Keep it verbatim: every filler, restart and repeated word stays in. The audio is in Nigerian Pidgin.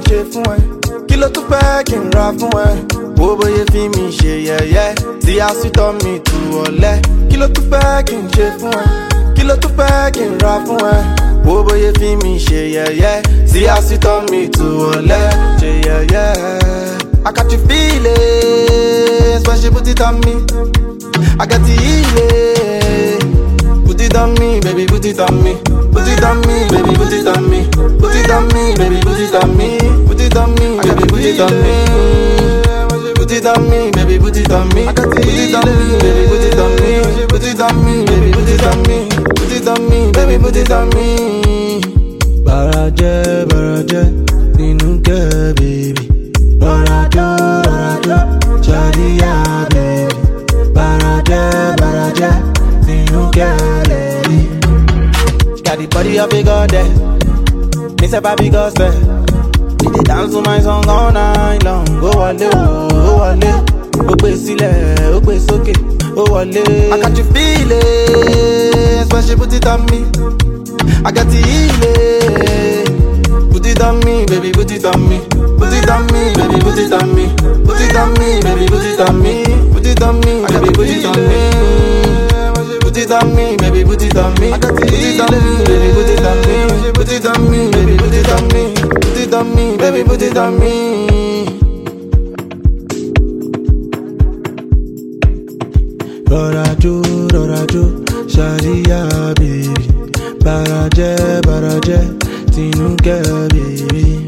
ṣe fún ẹ? Kí ló tún fẹ́ kí n ra fún ẹ? Wo bóyá fi mi ṣe yẹ̀yẹ́, tí a sì tọ́ mi tù ọ̀lẹ. Kí ló tún fẹ́ kí n ṣe fún ẹ? Kí ló tún fẹ́ kí n ra fún ẹ? Wo bóyá fi mi ṣe yẹ̀yẹ́, tí a sì tọ́ mi tù ọ̀lẹ. Ṣe yẹ̀yẹ́. I got you feeling, when she put it on me. I got the healing. Put it on me, baby, put it on me. Put it on me, baby, put it on me. Put it on me, baby, put it on me. Put it on me, baby, put it on me. Put it on me, baby, put it on me. Put it on me, baby, put it on me. Put it on me, baby, put it on me. Put it on me, baby, put it on me. Baraje, baraje, ninu ke baby. Barajo, barajo, Shadia baby. Baraje, baraje, ninu ke baby. Got the body of a goddess. Miss a baby gospel. We dey dance to my song all night long. Go wale, oh wale. Ó gbé sílẹ̀, ó gbé sókè, ó wọlé. I got you feeling, when she put it on me. I got the healing. Put it on me, baby, put it on me. Put it on me, baby, put it on me. Put it on me, baby, put it on me. Put it on me, baby, put it on me. Put it on me, baby, put it on me. Put it on me, baby, put it on me. Put it on me, baby, put it on me. Put it on me, baby, put it on me. Barajo, barajo, Shadia baby. Baraje, baraje, ninu ke baby.